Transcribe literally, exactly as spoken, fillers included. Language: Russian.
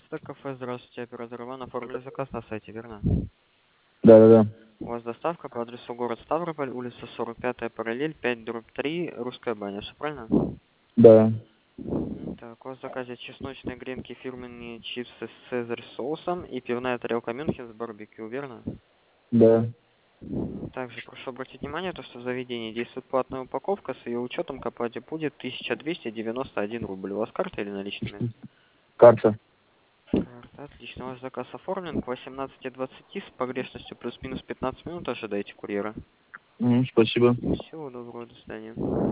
Это кафе, здравствуйте, оператор Иван, оформили заказ на сайте, верно? Да-да-да. У вас доставка по адресу город Ставрополь, улица сорок пятая, параллель, пять дробь три, Русская баня, все правильно? Да. Мгм. Так, у вас в заказе чесночные гренки, фирменные чипсы с цезарь соусом и пивная тарелка Мюнхен с барбекю, верно? Да. М, Также прошу обратить внимание, то, что в заведении действует платная упаковка, с ее учетом к оплате будет тысяча двести девяносто один рубль. У вас карта или наличными? Карта. Карта, отлично. Ваш заказ оформлен к восемнадцати двадцати с погрешностью плюс-минус пятнадцать минут. Ожидайте курьера. М, Спасибо. Всего доброго, до свидания.